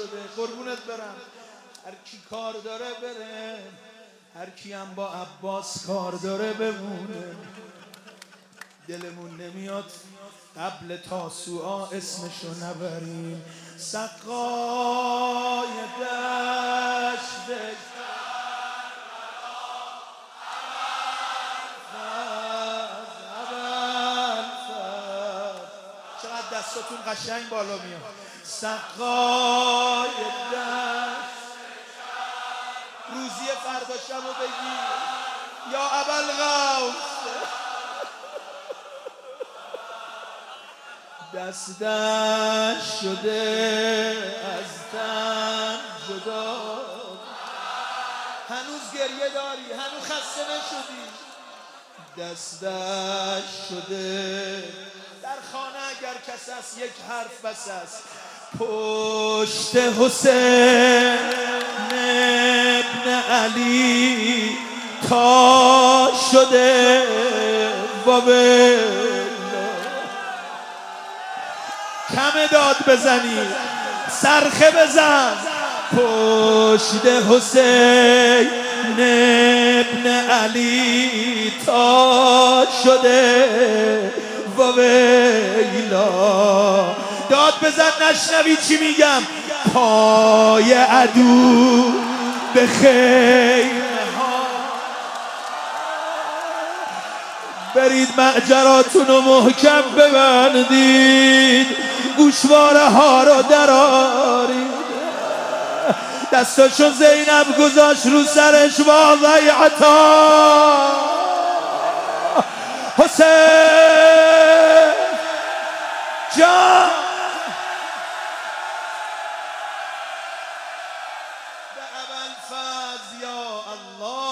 شده. قربونت برم. هر کی کار داره بره، هر کی هم با عباس کار داره بمونه. دلمون نمیاد قبل تاسوعا اسمشو نبریم. سقای دشت چقدر دستاتون قشنگ بالا میاد. سقای دشت روزی فرداشمو بگی یا ابوالغوث. دستش شده از تن جدا. هنوز گریه داری، هنوز خسته نشدی. دستش شده در خانه اگر کس است یک حرف بس است. پشت حسین ابن علی تا شده بابه. کم داد بزنی، صرخه بزن. پشت حسین ابن علی تا شده و ویلا. داد بزن نشنوی چی میگم. پای عدو به خیمه ها. برید معجراتون رو محکم ببندید، گوشواره ها رو درارید. دستاشو زینب گذاشت رو سرش با ضیعتا. حسین جان به ابوالفضل یا الله.